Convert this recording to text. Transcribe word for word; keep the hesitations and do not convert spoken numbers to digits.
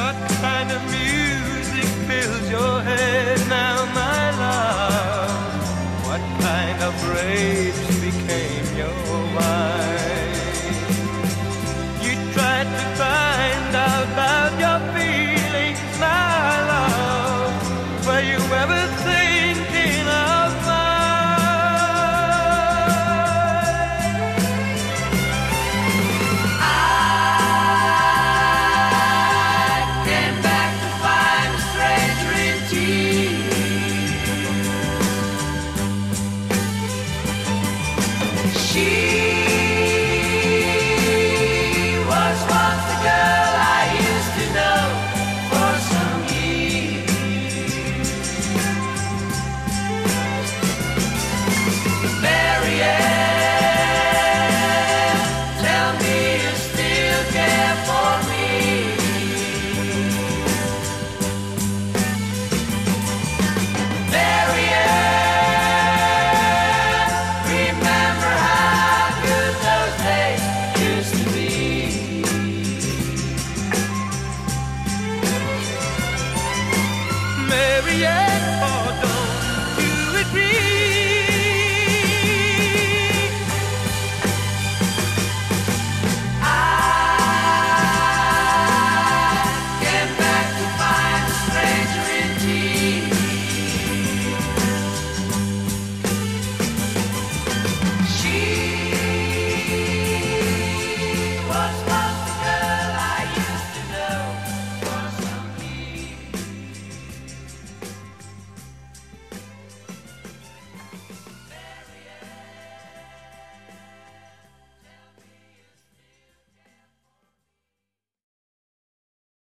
What kind of music fills your head now, my love? What kind of grapes became your wine? You tried to find out about your feelings, my love. Were you ever thinking of She was once the girl I used to know for some years. Marianne, tell me you still care for me. Marianne, remember Marianne?